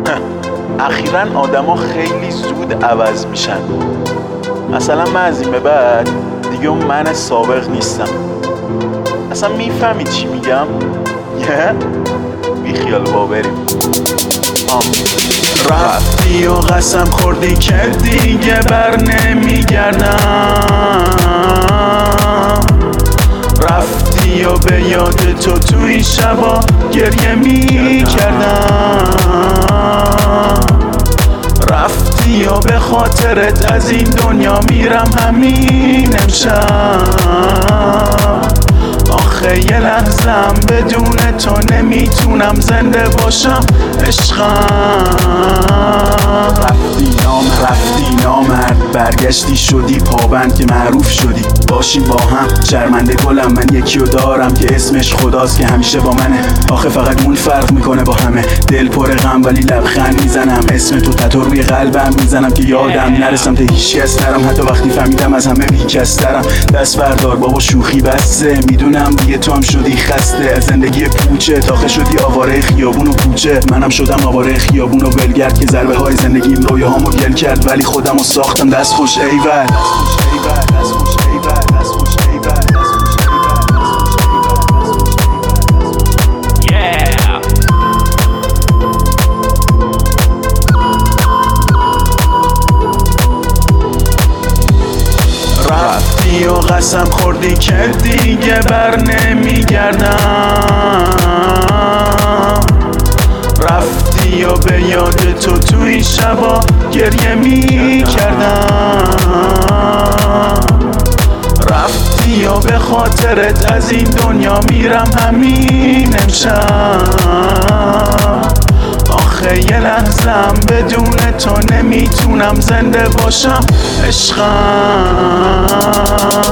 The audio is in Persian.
اخیراً آدما خیلی زود عوض میشن. مثلا من از این به بعد دیگه اون من سابق نیستم. اصلا میفهمید چی میگم؟ بیخیال بریم. رفتی و قسم خوردی که دیگه بر نمیگردم، رفتی و به یاد تو این شبا گریه میکردم، رفتی و به خاطرت از این دنیا میرم همین امشب. آخه یه لحظم بدون تو نمیتونم زنده باشم عشقم. رفتی نامرد، برگشتی شدی پابند که معروف شدی. باشیم با هم شرمنده گلم، من یکی رو دارم که اسمش خداست که همیشه با منه. آخه فقط مون فرق میکنه با همه، دل پر غم ولی لبخند میزنم. اسم تو تتو روی قلبم میزنم که یادم نرسم تا هیچکس ترم، حتی وقتی فهمیدم از همه بیکس ترم. دست بردار بابا شوخی بسته، میدونم دیگه تو هم شدی خسته از زندگی پوچه. تاخه شدی آواره خیابون و کوچه، منم شدم آواره خیابون و ولگرد که ضربه های زندگیم رویاهامو گل کرد، ولی خودمو ساختم دست خوش ایول. رفتی و قسم خوردی که دیگه بر نمیگردم، رفتی و به یاد تو این شبا گریه میکردم، رفتی و به خاطرت از این دنیا میرم همین امشب. آخه یه لحظم بدون تو نمیتونم زنده باشم عشقم.